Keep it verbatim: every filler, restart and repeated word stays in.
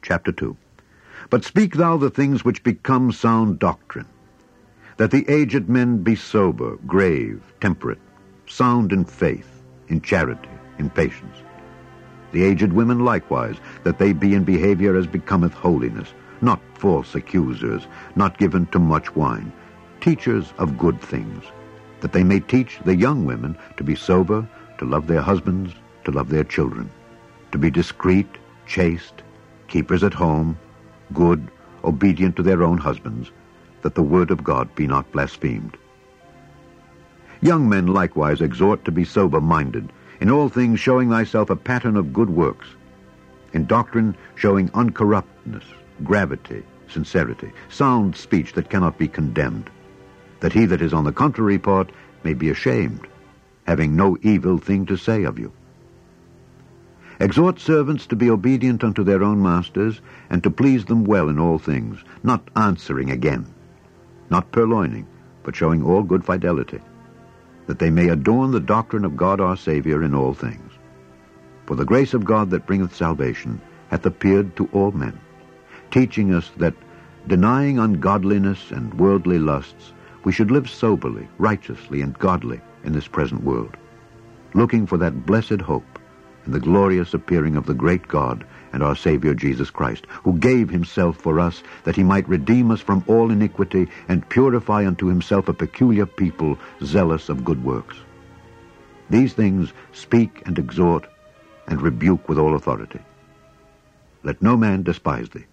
chapter two. But speak thou the things which become sound doctrine, that the aged men be sober, grave, temperate, sound in faith, in charity, in patience. The aged women likewise, that they be in behavior as becometh holiness, not false accusers, not given to much wine, teachers of good things, that they may teach the young women to be sober, to love their husbands, to love their children, to be discreet, chaste, keepers at home, good, obedient to their own husbands, that the word of God be not blasphemed. Young men likewise exhort to be sober-minded, in all things showing thyself a pattern of good works, in doctrine showing uncorruptness, gravity, sincerity, sound speech that cannot be condemned, that he that is on the contrary part may be ashamed, having no evil thing to say of you. Exhort servants to be obedient unto their own masters, and to please them well in all things, not answering again, not purloining, but showing all good fidelity, that they may adorn the doctrine of God our Savior in all things. For the grace of God that bringeth salvation hath appeared to all men, teaching us that, denying ungodliness and worldly lusts, we should live soberly, righteously, and godly in this present world, looking for that blessed hope and the glorious appearing of the great God and our Savior Jesus Christ, who gave himself for us, that he might redeem us from all iniquity and purify unto himself a peculiar people, zealous of good works. These things speak and exhort and rebuke with all authority. Let no man despise thee.